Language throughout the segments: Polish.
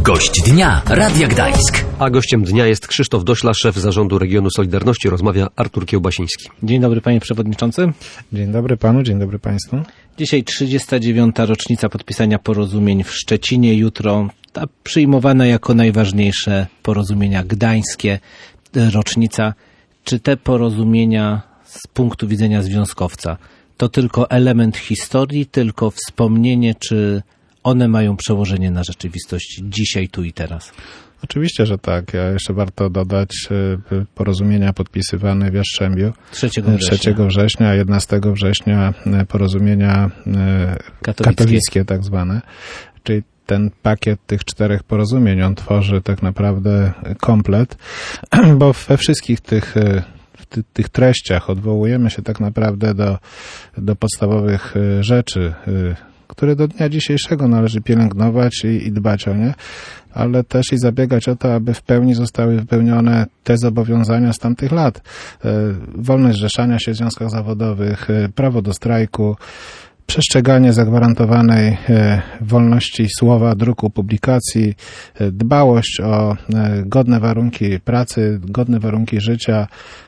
Gość dnia Radia Gdańsk. A gościem dnia jest Krzysztof Dośla, szef zarządu regionu Solidarności. Rozmawia Artur Kiełbasiński. Dzień dobry, panie przewodniczący. Dzień dobry panu, dzień dobry państwu. Dzisiaj 39. rocznica podpisania porozumień w Szczecinie. Jutro ta przyjmowana jako najważniejsze porozumienia gdańskie rocznica. Czy te porozumienia z punktu widzenia związkowca to tylko element historii, tylko wspomnienie, czy one mają przełożenie na rzeczywistość dzisiaj, tu i teraz? Oczywiście, że tak. Jeszcze warto dodać porozumienia podpisywane w Jastrzębiu 3 września, a 11 września porozumienia katolickie tak zwane. Czyli ten pakiet tych 4 porozumień, on tworzy tak naprawdę komplet, bo we wszystkich tych treściach odwołujemy się tak naprawdę do podstawowych rzeczy, które do dnia dzisiejszego należy pielęgnować i dbać o nie, ale też i zabiegać o to, aby w pełni zostały wypełnione te zobowiązania z tamtych lat. Wolność zrzeszania się w związkach zawodowych, prawo do strajku, przestrzeganie zagwarantowanej wolności słowa, druku, publikacji, dbałość o godne warunki pracy, godne warunki życia,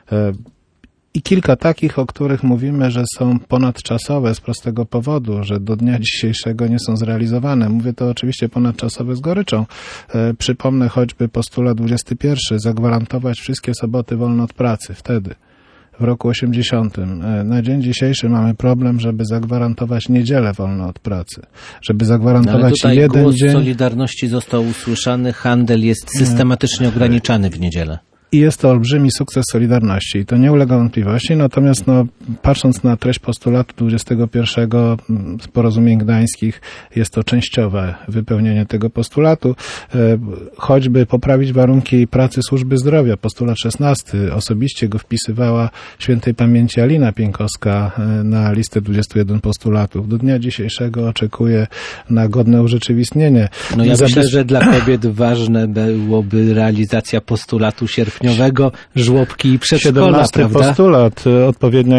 i kilka takich, o których mówimy, że są ponadczasowe z prostego powodu, że do dnia dzisiejszego nie są zrealizowane. Mówię to oczywiście ponadczasowe z goryczą. Przypomnę choćby postulat 21. Zagwarantować wszystkie soboty wolne od pracy. Wtedy, w roku 80. Na dzień dzisiejszy mamy problem, żeby zagwarantować niedzielę wolne od pracy. Żeby zagwarantować jeden głos dzień. Solidarności został usłyszany. Handel jest systematycznie ograniczany w niedzielę. I jest to olbrzymi sukces Solidarności i to nie ulega wątpliwości, natomiast patrząc na treść postulatu 21 z porozumień gdańskich, jest to częściowe wypełnienie tego postulatu, choćby poprawić warunki pracy służby zdrowia. Postulat 16, osobiście go wpisywała świętej pamięci Alina Pieńkowska na listę 21 postulatów. Do dnia dzisiejszego oczekuje na godne urzeczywistnienie. Ja myślę, że dla kobiet ważne byłoby realizacja postulatu sierpniowego, żłobki i przedszkola, 17 prawda? postulat, odpowiednia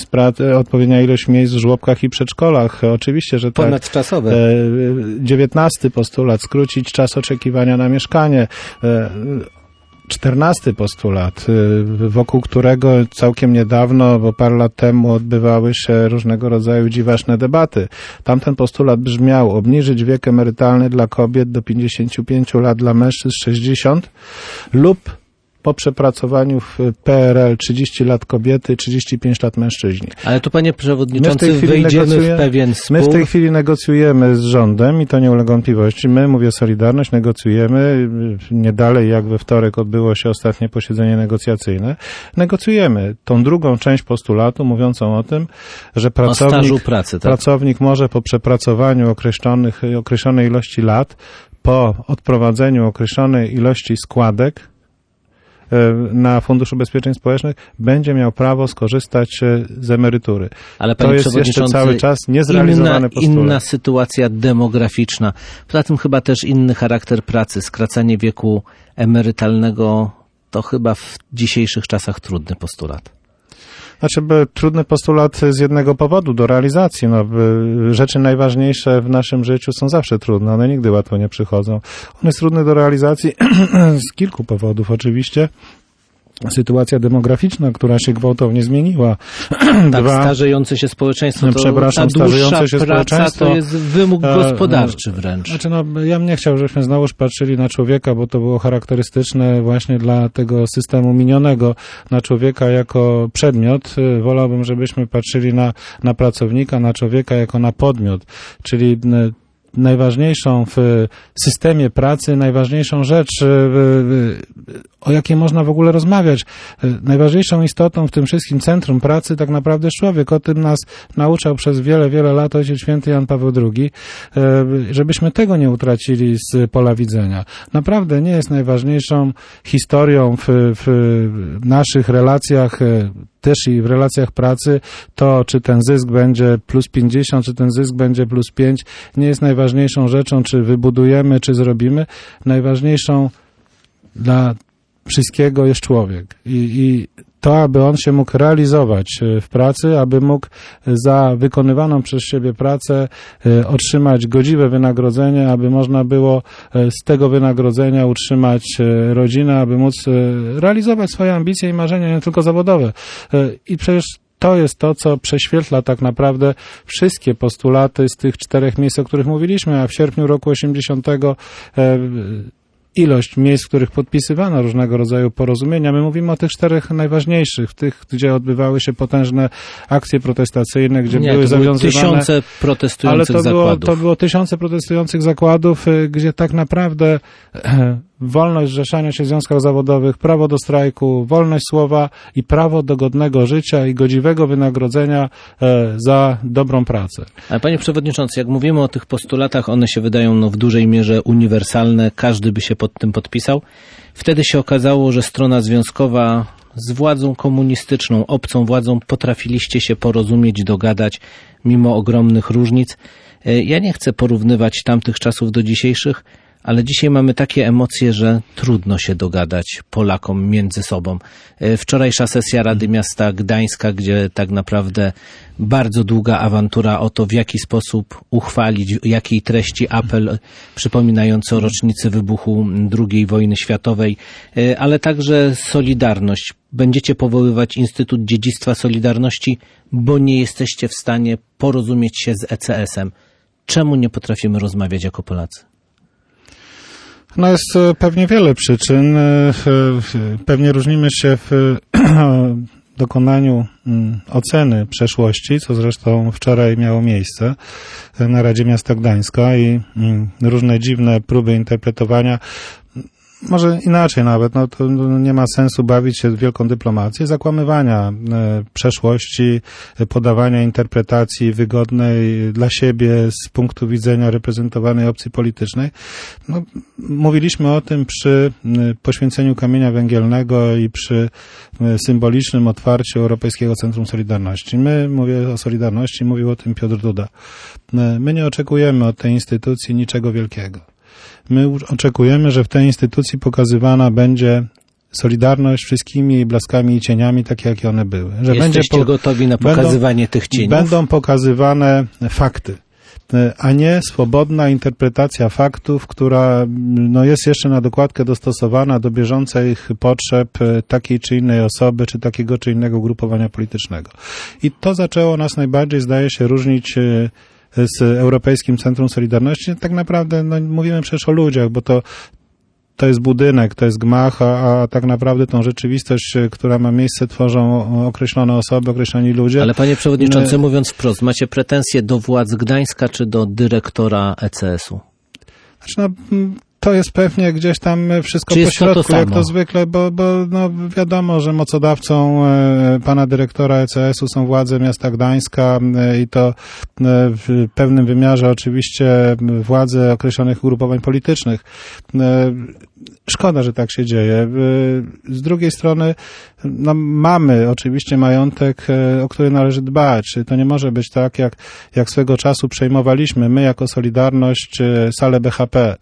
ilość miejsc w żłobkach i przedszkolach. Oczywiście, że tak. Ponadczasowe. 19 postulat, skrócić czas oczekiwania na mieszkanie. 14 postulat, wokół którego całkiem niedawno, bo parę lat temu odbywały się różnego rodzaju dziwaczne debaty. Tamten postulat brzmiał: obniżyć wiek emerytalny dla kobiet do 55 lat, dla mężczyzn 60 lub po przepracowaniu w PRL 30 lat kobiety, 35 lat mężczyźni. Ale tu, panie przewodniczący, wejdziemy w pewien spór. My w tej chwili negocjujemy z rządem i to nie ulega wątpliwości. My, mówię Solidarność, negocjujemy. Nie dalej jak we wtorek odbyło się ostatnie posiedzenie negocjacyjne. Negocjujemy tą drugą część postulatu mówiącą o tym, że pracownik może po przepracowaniu określonej ilości lat, po odprowadzeniu określonej ilości składek na Fundusz Ubezpieczeń Społecznych będzie miał prawo skorzystać z emerytury. Ale to jest jeszcze cały czas niezrealizowany postulat. Inna sytuacja demograficzna. Poza tym chyba też inny charakter pracy. Skracanie wieku emerytalnego to chyba w dzisiejszych czasach trudny postulat. Trudny postulat z jednego powodu, do realizacji. Rzeczy najważniejsze w naszym życiu są zawsze trudne, one nigdy łatwo nie przychodzą. On jest trudny do realizacji z kilku powodów oczywiście. Sytuacja demograficzna, która się gwałtownie zmieniła. Starzejące się społeczeństwo, ta dłuższa praca to jest wymóg gospodarczy wręcz. Ja bym nie chciał, żebyśmy znowuż patrzyli na człowieka, bo to było charakterystyczne właśnie dla tego systemu minionego, na człowieka jako przedmiot. Wolałbym, żebyśmy patrzyli na pracownika, na człowieka jako na podmiot, czyli najważniejszą w systemie pracy, najważniejszą rzecz, o jakiej można w ogóle rozmawiać. Najważniejszą istotą w tym wszystkim centrum pracy tak naprawdę jest człowiek. O tym nas nauczał przez wiele, wiele lat Ojciec Święty Jan Paweł II, żebyśmy tego nie utracili z pola widzenia. Naprawdę nie jest najważniejszą historią w naszych relacjach, też i w relacjach pracy, to czy ten zysk będzie plus 50, czy ten zysk będzie plus 5, nie jest najważniejszą rzeczą, czy wybudujemy, czy zrobimy. Najważniejszą dla wszystkiego jest człowiek. I to, aby on się mógł realizować w pracy, aby mógł za wykonywaną przez siebie pracę otrzymać godziwe wynagrodzenie, aby można było z tego wynagrodzenia utrzymać rodzinę, aby móc realizować swoje ambicje i marzenia, nie tylko zawodowe. I przecież to jest to, co prześwietla tak naprawdę wszystkie postulaty z tych 4 miejsc, o których mówiliśmy, a w sierpniu roku 80 ilość miejsc, w których podpisywano różnego rodzaju porozumienia. My mówimy o tych 4 najważniejszych, tych, gdzie odbywały się potężne akcje protestacyjne, gdzie były zawiązywane... tysiące protestujących zakładów. To było tysiące protestujących zakładów, gdzie tak naprawdę wolność zrzeszania się w związkach zawodowych, prawo do strajku, wolność słowa i prawo do godnego życia i godziwego wynagrodzenia za dobrą pracę. Ale panie przewodniczący, jak mówimy o tych postulatach, one się wydają w dużej mierze uniwersalne, każdy by się pod tym podpisał. Wtedy się okazało, że strona związkowa z władzą komunistyczną, obcą władzą potrafiliście się porozumieć, dogadać mimo ogromnych różnic. Ja nie chcę porównywać tamtych czasów do dzisiejszych, ale dzisiaj mamy takie emocje, że trudno się dogadać Polakom między sobą. Wczorajsza sesja Rady Miasta Gdańska, gdzie tak naprawdę bardzo długa awantura o to, w jaki sposób uchwalić, jakiej treści apel przypominający o rocznicy wybuchu II wojny światowej, ale także Solidarność. Będziecie powoływać Instytut Dziedzictwa Solidarności, bo nie jesteście w stanie porozumieć się z ECS-em. Czemu nie potrafimy rozmawiać jako Polacy? No jest pewnie wiele przyczyn. Pewnie różnimy się w dokonaniu oceny przeszłości, co zresztą wczoraj miało miejsce na Radzie Miasta Gdańska i różne dziwne próby interpretowania. Może inaczej nawet, to nie ma sensu bawić się w wielką dyplomację, zakłamywania przeszłości, podawania interpretacji wygodnej dla siebie z punktu widzenia reprezentowanej opcji politycznej. Mówiliśmy o tym przy poświęceniu kamienia węgielnego i przy symbolicznym otwarciu Europejskiego Centrum Solidarności. Mówię o Solidarności, mówił o tym Piotr Duda. My nie oczekujemy od tej instytucji niczego wielkiego. My oczekujemy, że w tej instytucji pokazywana będzie solidarność wszystkimi jej blaskami i cieniami, takie jakie one były. Że jesteście gotowi na pokazywanie tych cieniów? Będą pokazywane fakty, a nie swobodna interpretacja faktów, która jest jeszcze na dokładkę dostosowana do bieżących potrzeb takiej czy innej osoby, czy takiego czy innego ugrupowania politycznego. I to zaczęło nas najbardziej, zdaje się, różnić z Europejskim Centrum Solidarności. Tak naprawdę mówimy przecież o ludziach, bo to jest budynek, to jest gmach, a tak naprawdę tą rzeczywistość, która ma miejsce, tworzą określone osoby, określoni ludzie. Ale panie przewodniczący, mówiąc wprost, macie pretensje do władz Gdańska czy do dyrektora ECS-u? To jest pewnie gdzieś tam wszystko po środku, jak to zwykle, bo wiadomo, że mocodawcą pana dyrektora ECS-u są władze miasta Gdańska i to w pewnym wymiarze oczywiście władze określonych ugrupowań politycznych. Szkoda, że tak się dzieje. Z drugiej strony mamy oczywiście majątek, o który należy dbać. To nie może być tak, jak swego czasu przejmowaliśmy my jako Solidarność salę BHP.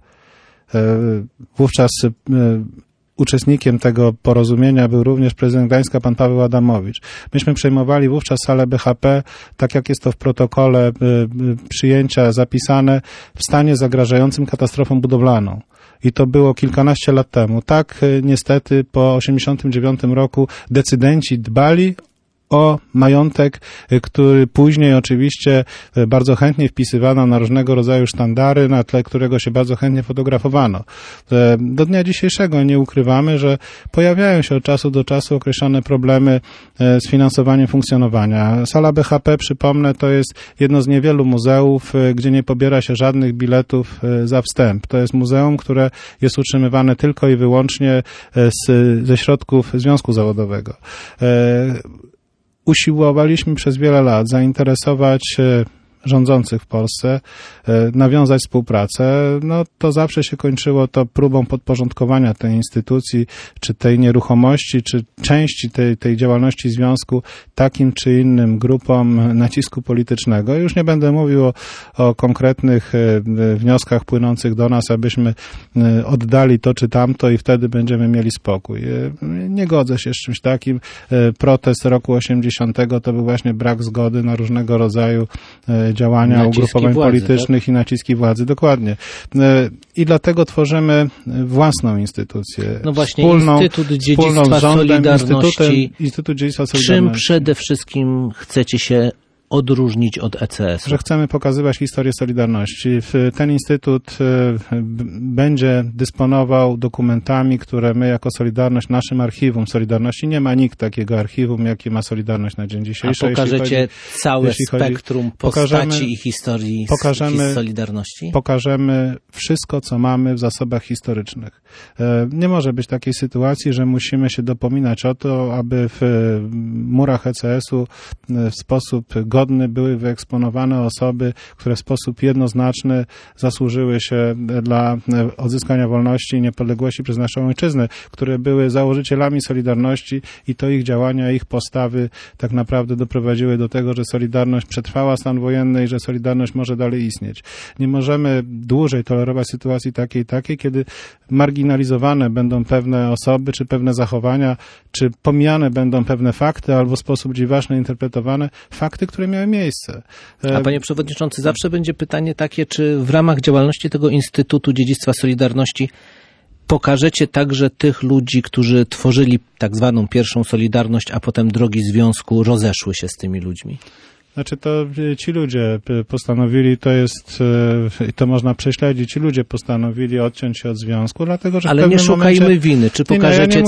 Wówczas uczestnikiem tego porozumienia był również prezydent Gdańska, pan Paweł Adamowicz. Myśmy przejmowali wówczas salę BHP, tak jak jest to w protokole przyjęcia zapisane, w stanie zagrażającym katastrofą budowlaną. I to było kilkanaście lat temu. Tak niestety po 1989 roku decydenci dbali o majątek, który później oczywiście bardzo chętnie wpisywano na różnego rodzaju sztandary, na tle którego się bardzo chętnie fotografowano. Do dnia dzisiejszego nie ukrywamy, że pojawiają się od czasu do czasu określone problemy z finansowaniem funkcjonowania. Sala BHP, przypomnę, to jest jedno z niewielu muzeów, gdzie nie pobiera się żadnych biletów za wstęp. To jest muzeum, które jest utrzymywane tylko i wyłącznie ze środków Związku Zawodowego. Usiłowaliśmy przez wiele lat zainteresować rządzących w Polsce nawiązać współpracę, no to zawsze się kończyło to próbą podporządkowania tej instytucji, czy tej nieruchomości, czy części tej działalności związku takim czy innym grupom nacisku politycznego. Już nie będę mówił o konkretnych wnioskach płynących do nas, abyśmy oddali to czy tamto i wtedy będziemy mieli spokój. Nie godzę się z czymś takim. Protest roku 80 to był właśnie brak zgody na różnego rodzaju działania naciski ugrupowań władzy, politycznych, tak? I naciski władzy. Dokładnie. I dlatego tworzymy własną instytucję. No właśnie, Instytut Dziedzictwa Solidarności. Instytut Dziedzictwa Solidarności. Czym przede wszystkim chcecie się odróżnić od ECS-u? Że chcemy pokazywać historię Solidarności. Ten instytut będzie dysponował dokumentami, które my jako Solidarność, naszym archiwum Solidarności, nie ma nikt takiego archiwum, jakie ma Solidarność na dzień dzisiejszy. A pokażecie całe spektrum postaci i historii Solidarności? Pokażemy wszystko, co mamy w zasobach historycznych. Nie może być takiej sytuacji, że musimy się dopominać o to, aby w murach ECS-u w sposób godny były wyeksponowane osoby, które w sposób jednoznaczny zasłużyły się dla odzyskania wolności i niepodległości przez naszą ojczyznę, które były założycielami Solidarności i to ich działania, ich postawy tak naprawdę doprowadziły do tego, że Solidarność przetrwała stan wojenny i że Solidarność może dalej istnieć. Nie możemy dłużej tolerować sytuacji takiej, kiedy marginalizowane będą pewne osoby, czy pewne zachowania, czy pomijane będą pewne fakty, albo w sposób dziwaczny interpretowane fakty, które miały miejsce. A panie przewodniczący, zawsze będzie pytanie takie, czy w ramach działalności tego Instytutu Dziedzictwa Solidarności pokażecie także tych ludzi, którzy tworzyli tak zwaną pierwszą Solidarność, a potem drogi związku rozeszły się z tymi ludźmi? Znaczy to ci ludzie postanowili, to można prześledzić, ci ludzie postanowili odciąć się od związku, dlatego że w pewnym nie szukajmy momencie, winy, czy pokażecie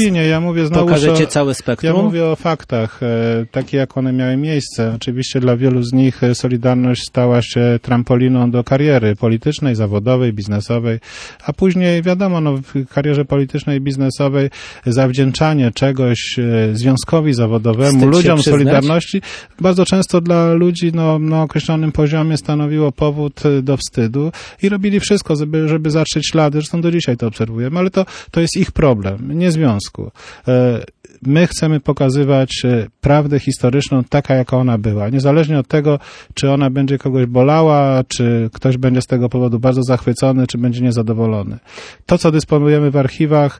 całe spektrum? Ja mówię o faktach, takie jak one miały miejsce. Oczywiście dla wielu z nich Solidarność stała się trampoliną do kariery politycznej, zawodowej, biznesowej, a później wiadomo, w karierze politycznej i biznesowej zawdzięczanie czegoś związkowi zawodowemu, ludziom Solidarności bardzo często dla ludzi na określonym poziomie stanowiło powód do wstydu i robili wszystko, żeby zatrzeć ślady. Zresztą do dzisiaj to obserwujemy, ale to jest ich problem, nie związku. My chcemy pokazywać prawdę historyczną taka, jaka ona była. Niezależnie od tego, czy ona będzie kogoś bolała, czy ktoś będzie z tego powodu bardzo zachwycony, czy będzie niezadowolony. To, co dysponujemy w archiwach,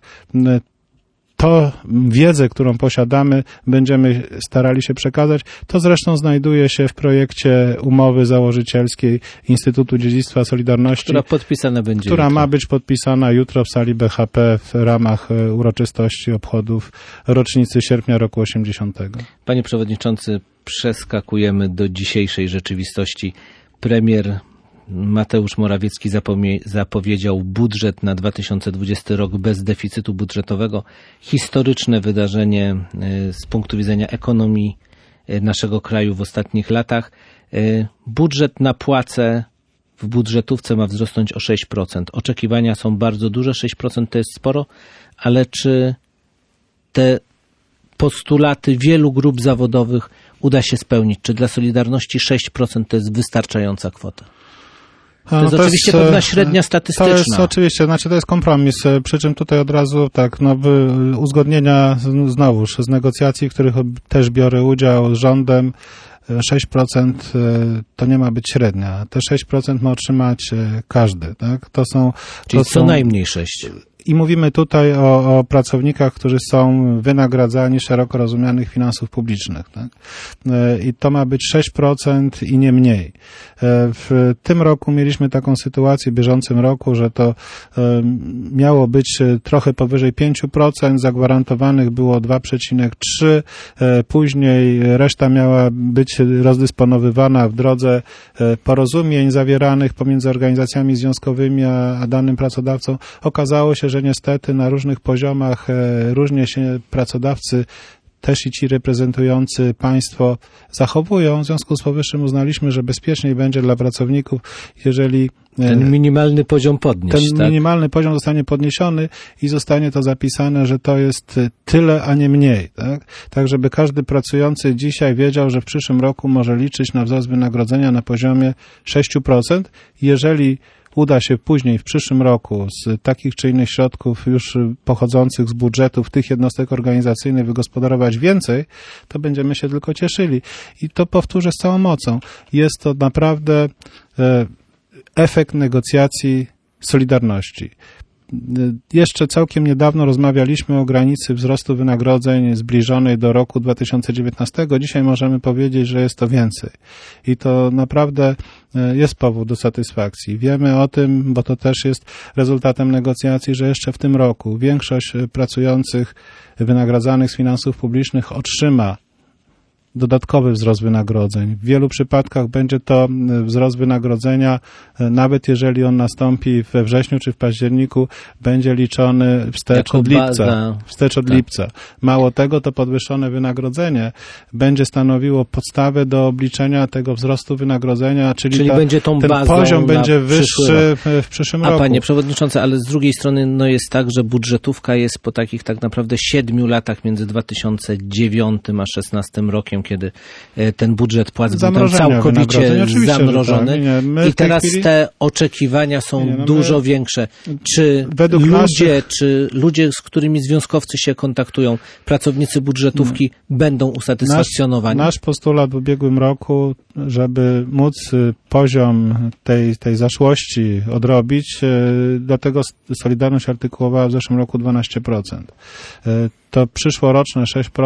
to wiedzę, którą posiadamy, będziemy starali się przekazać. To zresztą znajduje się w projekcie umowy założycielskiej Instytutu Dziedzictwa Solidarności, która ma być podpisana jutro w sali BHP w ramach uroczystości obchodów rocznicy sierpnia roku 80. Panie przewodniczący, przeskakujemy do dzisiejszej rzeczywistości. Premier Mateusz Morawiecki zapowiedział budżet na 2020 rok bez deficytu budżetowego. Historyczne wydarzenie z punktu widzenia ekonomii naszego kraju w ostatnich latach. Budżet na płace w budżetówce ma wzrosnąć o 6%. Oczekiwania są bardzo duże, 6% to jest sporo, ale czy te postulaty wielu grup zawodowych uda się spełnić? Czy dla Solidarności 6% to jest wystarczająca kwota? To jest oczywiście pewna średnia statystyczna. To jest oczywiście, to jest kompromis, przy czym tutaj od razu uzgodnienia znowuż z negocjacji, w których też biorę udział z rządem. 6% to nie ma być średnia. Te 6% ma otrzymać każdy, tak? Czyli co najmniej 6. I mówimy tutaj o pracownikach, którzy są wynagradzani szeroko rozumianych finansów publicznych. Tak? I to ma być 6% i nie mniej. W tym roku mieliśmy taką sytuację, w bieżącym roku, że to miało być trochę powyżej 5%, zagwarantowanych było 2,3%, później reszta miała być rozdysponowywana w drodze porozumień zawieranych pomiędzy organizacjami związkowymi a danym pracodawcą. Okazało się, że niestety na różnych poziomach różnie się pracodawcy też i ci reprezentujący państwo zachowują. W związku z powyższym uznaliśmy, że bezpieczniej będzie dla pracowników, jeżeli ten minimalny poziom podnieść. Ten minimalny poziom zostanie podniesiony i zostanie to zapisane, że to jest tyle, a nie mniej. Tak, żeby każdy pracujący dzisiaj wiedział, że w przyszłym roku może liczyć na wzrost wynagrodzenia na poziomie 6%. Jeżeli uda się później w przyszłym roku z takich czy innych środków już pochodzących z budżetów tych jednostek organizacyjnych wygospodarować więcej, to będziemy się tylko cieszyli. I to powtórzę z całą mocą. Jest to naprawdę efekt negocjacji Solidarności. Jeszcze całkiem niedawno rozmawialiśmy o granicy wzrostu wynagrodzeń zbliżonej do roku 2019. Dzisiaj możemy powiedzieć, że jest to więcej. I to naprawdę jest powód do satysfakcji. Wiemy o tym, bo to też jest rezultatem negocjacji, że jeszcze w tym roku większość pracujących wynagradzanych z finansów publicznych otrzyma dodatkowy wzrost wynagrodzeń. W wielu przypadkach będzie to wzrost wynagrodzenia, nawet jeżeli on nastąpi we wrześniu czy w październiku, będzie liczony wstecz od lipca. Lipca. Mało tego, to podwyższone wynagrodzenie będzie stanowiło podstawę do obliczenia tego wzrostu wynagrodzenia, czyli będzie tą ten bazą poziom będzie wyższy w przyszłym roku. Panie Przewodniczący, ale z drugiej strony jest tak, że budżetówka jest po takich tak naprawdę 7 latach między 2009 a 2016 rokiem, kiedy ten budżet płac był tam całkowicie zamrożony. I teraz te oczekiwania są dużo większe. Czy ludzie, z którymi związkowcy się kontaktują, pracownicy budżetówki będą usatysfakcjonowani? Nasz postulat w ubiegłym roku, żeby móc poziom tej zaszłości odrobić, dlatego Solidarność artykułowała w zeszłym roku 12%. To przyszłoroczne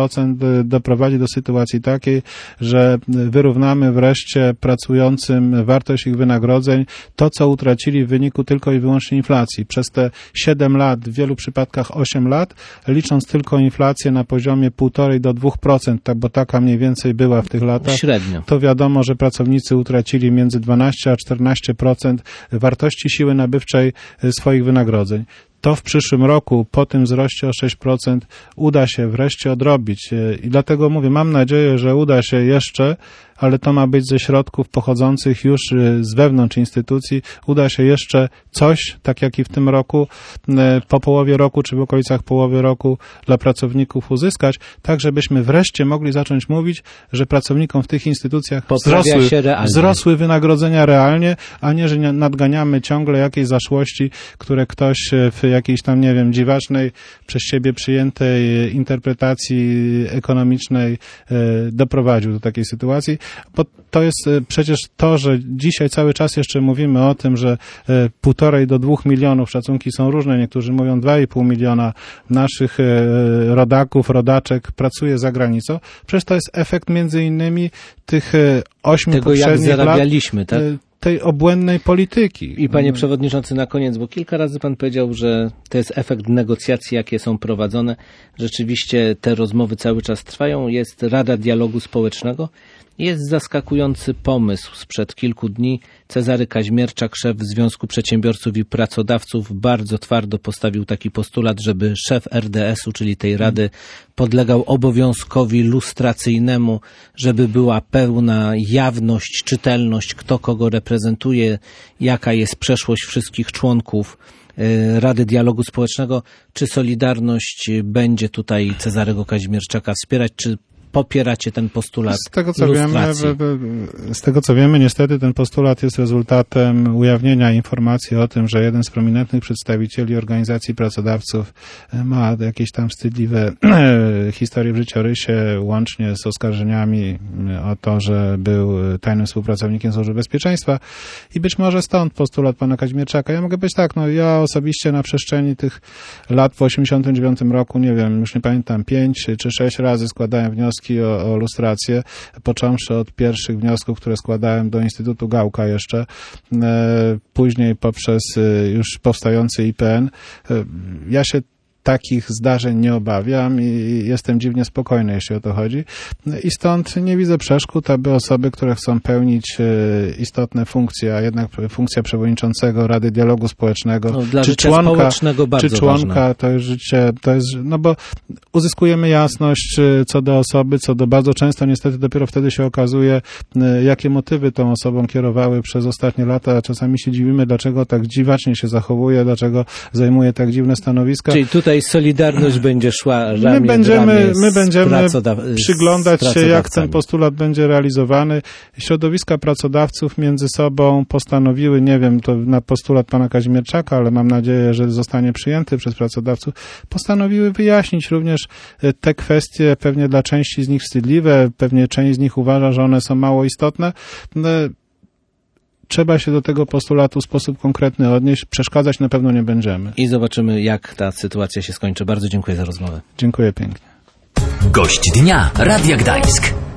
6% doprowadzi do sytuacji takiej, że wyrównamy wreszcie pracującym wartość ich wynagrodzeń, to co utracili w wyniku tylko i wyłącznie inflacji. Przez te 7 lat, w wielu przypadkach 8 lat, licząc tylko inflację na poziomie 1,5 do 2%, bo taka mniej więcej była w tych latach, średnio, to wiadomo, że pracownicy utracili między 12 a 14% wartości siły nabywczej swoich wynagrodzeń. To w przyszłym roku, po tym wzroście o 6%, uda się wreszcie odrobić. I dlatego mówię, mam nadzieję, że uda się jeszcze, ale to ma być ze środków pochodzących już z wewnątrz instytucji. Uda się jeszcze coś, tak jak i w tym roku, po połowie roku, czy w okolicach połowy roku dla pracowników uzyskać, tak żebyśmy wreszcie mogli zacząć mówić, że pracownikom w tych instytucjach wzrosły wynagrodzenia realnie, a nie, że nadganiamy ciągle jakieś zaszłości, które ktoś w jakiejś tam, nie wiem, dziwacznej, przez siebie przyjętej interpretacji ekonomicznej doprowadził do takiej sytuacji. Bo to jest przecież to, że dzisiaj cały czas jeszcze mówimy o tym, że 1,5 do 2 milionów, szacunki są różne, niektórzy mówią 2,5 miliona naszych rodaków, rodaczek pracuje za granicą. Przecież to jest efekt między innymi tych 8 poprzednich lat. Jak zarabialiśmy, tak? Tej obłędnej polityki. I panie przewodniczący, na koniec, bo kilka razy pan powiedział, że to jest efekt negocjacji, jakie są prowadzone. Rzeczywiście te rozmowy cały czas trwają. Jest Rada Dialogu Społecznego. Jest zaskakujący pomysł sprzed kilku dni. Cezary Kaźmierczak, szef Związku Przedsiębiorców i Pracodawców, bardzo twardo postawił taki postulat, żeby szef RDS-u, czyli tej rady, podlegał obowiązkowi lustracyjnemu, żeby była pełna jawność, czytelność, kto kogo reprezentuje, jaka jest przeszłość wszystkich członków Rady Dialogu Społecznego. Czy Solidarność będzie tutaj Cezarego Kaźmierczaka wspierać, czy popieracie ten postulat Z tego co wiemy, niestety ten postulat jest rezultatem ujawnienia informacji o tym, że jeden z prominentnych przedstawicieli organizacji pracodawców ma jakieś tam wstydliwe historie w życiorysie, łącznie z oskarżeniami o to, że był tajnym współpracownikiem Służby Bezpieczeństwa i być może stąd postulat pana Kaźmierczaka. Ja mogę być tak, ja osobiście na przestrzeni tych lat w 1989 roku, nie wiem, już nie pamiętam, 5 czy 6 razy składałem wnioski o lustrację, począwszy od pierwszych wniosków, które składałem do Instytutu Gałka jeszcze, później poprzez już powstający IPN. Ja się takich zdarzeń nie obawiam i jestem dziwnie spokojny, jeśli o to chodzi. I stąd nie widzę przeszkód, aby osoby, które chcą pełnić istotne funkcje, a jednak funkcja przewodniczącego Rady Dialogu Społecznego, czy członka, to jest życie, no bo uzyskujemy jasność co do osoby, bardzo często niestety dopiero wtedy się okazuje, jakie motywy tą osobą kierowały przez ostatnie lata. Czasami się dziwimy, dlaczego tak dziwacznie się zachowuje, dlaczego zajmuje tak dziwne stanowiska. Czyli tutaj Solidarność będzie szła ramię my będziemy przyglądać się, jak ten postulat będzie realizowany. Środowiska pracodawców między sobą postanowiły, nie wiem, to na postulat pana Kazimierczaka, ale mam nadzieję, że zostanie przyjęty przez pracodawców, postanowiły wyjaśnić również te kwestie, pewnie dla części z nich wstydliwe, pewnie część z nich uważa, że one są mało istotne. Trzeba się do tego postulatu w sposób konkretny odnieść. Przeszkadzać na pewno nie będziemy. I zobaczymy, jak ta sytuacja się skończy. Bardzo dziękuję za rozmowę. Dziękuję pięknie. Gość dnia Radia Gdańsk.